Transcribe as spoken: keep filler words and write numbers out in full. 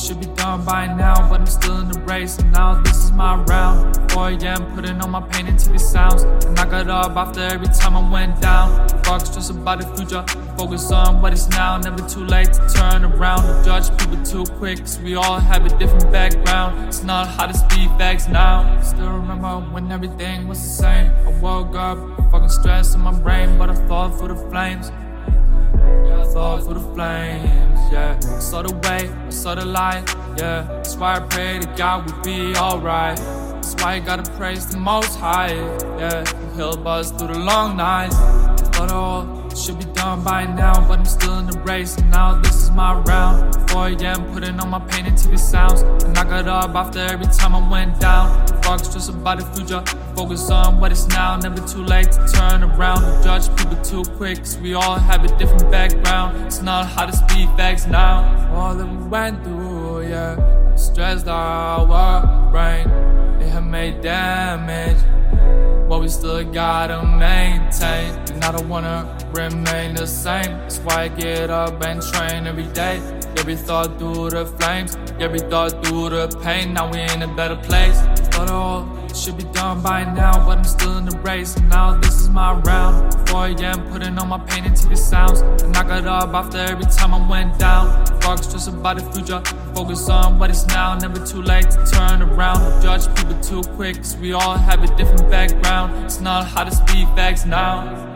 should be done by now, but I'm still in the race, and now this is my round. four a m putting all my pain into these sounds, and I got up after every time I went down. Fuck stress about the future, focus on what is now. Never too late to turn around. Don't judge people too quick, cause we all have a different background. It's not hard to speak facts now. Still remember when everything was the same. I woke up, fucking stress in my brain, but I thought for the flames. Yeah, I thought for the flames, yeah. I saw the way, I saw the light, yeah. That's why I pray that God would be alright. That's why I gotta praise the Most High, yeah. He helped us through the long nights. Thought all should be done by now, but I'm still in the race, and now this is my round. four a m putting all my pain into these sounds, and I got up after every time I went down. Fuck stress about the future, focus on what is now. Never too late to turn around. Don't judge people too quick, cause we all have a different background. It's not hard to speak facts now. All that we went through, yeah, stressed our brain. It had made damage, but we still gotta maintain. And I don't wanna remain the same. That's why I get up and train every day. Every thought through the flames, every thought through the pain. Now we in a better place. Thought all should be done by now, but I'm still in the race, and now this is my round. four a m putting all my pain into these sounds, and I got up after every time I went down. Fuck stress about the future, focus on what is now. Never too late to turn around. Don't judge people too quick, cause we all have a different background. It's not hard to speak facts now.